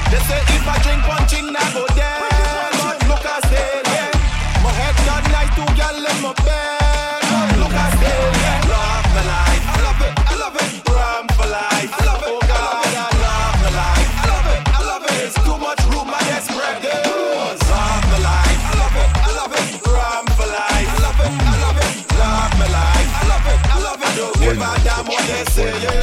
They say if I drink one thing, I go there. But look I stay, yeah. My head not nice, two gal in my bed. But look I stay, yeah. Love my life, I love it, I love it. Rum for life, I love it, oh God, I love my life. I love it, I love it. It's too much room, I get spread. Love my life, I love it, I love it. Rum for life, I love it, I love it. Love my life, I love it, I love it. Don't give a damn what they say, yeah.